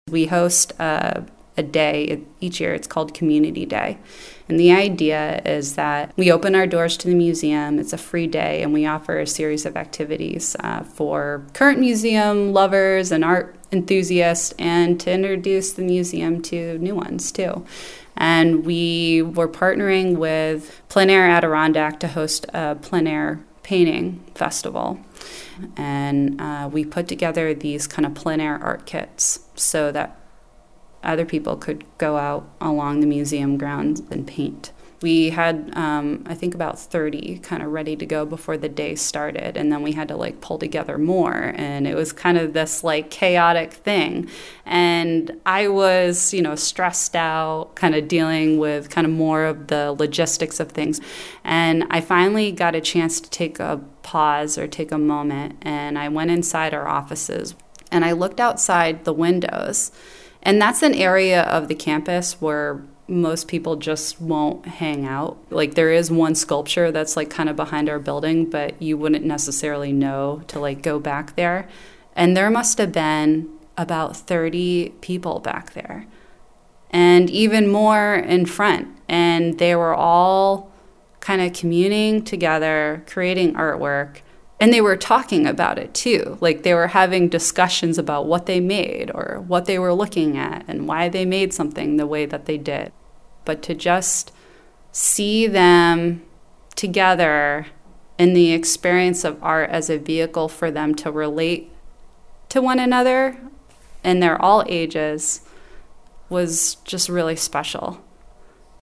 We host a day each year. It's called Community Day. And the idea is that we open our doors to the museum. It's a free day, and we offer a series of activities for current museum lovers and art enthusiasts, and to introduce the museum to new ones too. And we were partnering with Plein Air Adirondack to host a plein air painting festival. And we put together these kind of plein air art kits so that other people could go out along the museum grounds and paint. We had, I think, about 30 kind of ready to go before the day started, and then we had to pull together more, and it was kind of this chaotic thing. And I was, stressed out, kind of dealing with kind of more of the logistics of things. And I finally got a chance to take a pause or take a moment, and I went inside our offices, and I looked outside the windows. And that's an area of the campus where most people just won't hang out. There is one sculpture that's kind of behind our building, but you wouldn't necessarily know to go back there. And there must have been about 30 people back there, and even more in front. And they were all kind of communing together, creating artwork. And they were talking about it too. They were having discussions about what they made or what they were looking at and why they made something the way that they did. But to just see them together in the experience of art as a vehicle for them to relate to one another, and they're all ages, was just really special.